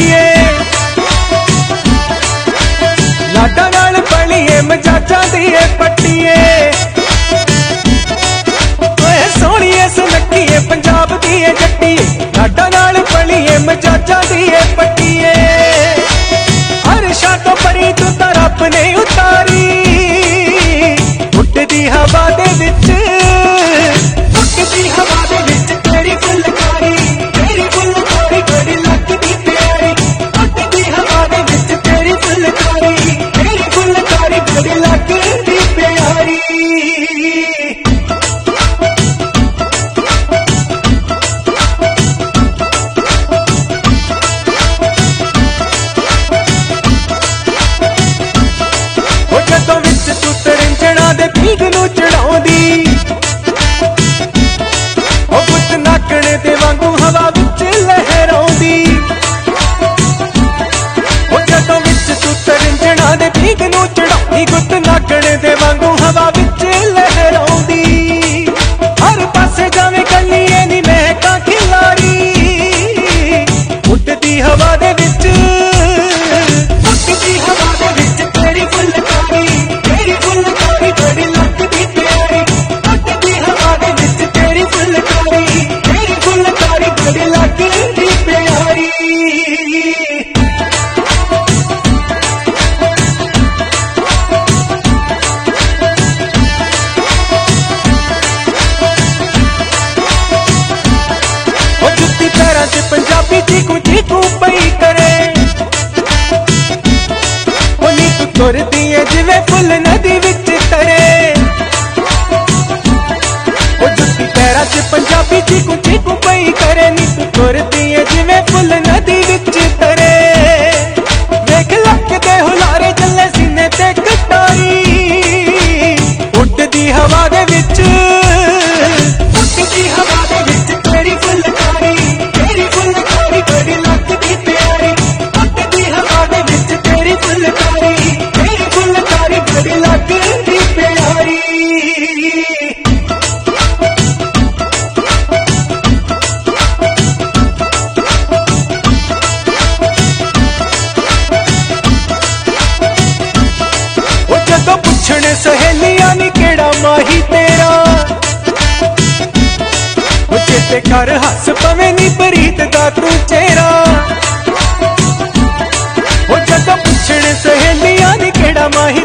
जट्टीए लाडा नाल पलीए मजाजा दिए पट्टीए सोहणीए सुनक्कीए पंजाब दिए जट्टीए लाडा नाल पलीए मजाजा दिए पट्टीए हर्षा तो परी तू तां रब ने उतारी उड़दी हवा दे विच तेरी फुलकारी बड़ी लगदी प्यारी उड़दी हवा दे विच तेरी फुलकारी बड़ी लगदी प्यारी जदों विच तू तरंजणा दे पींघ नूं चढ़ाउंदी गुत नाकणे दे वांगू हवा विच लहराउंदी जदों विच तू तरंजणा दे पींघ नूं चढ़ाउंदी गुत नाकणे दे वांगू हवा विच लहराउंदी हर पासे जावे कल्लीए नी महकां खिलारी उड़दी हवा दे विच तेरी फुलकारी बड़ी लगदी प्यारी उड़दी हवा दे विच तेरी फुलकारी बड़ी लगदी प्यारी जुत्ती पैरां च पंजाबी चीकू पई करे नीतू तुरदी है जिवें फुल नदी विच तरे जुत्ती पैरां च पंजाबी चीकू पई करे नीतू तुरदी है जिवें फुल नदी विच तरे देख लक दे हुलारे चले सीने ते कटारी उड़दी हवा दे विच तेरी फुलकारी बड़ी लगदी प्यारी उड़दी हवा दे विच तेरी फुलकारी बड़ी लगदी प्यारी जदों पुछणे सहेलियां नी केड़ा माही तेरा चेते कर हस पवे नी प्रीत दा तू चेहरा जदों पुछणे सहेलियां नी केड़ा माही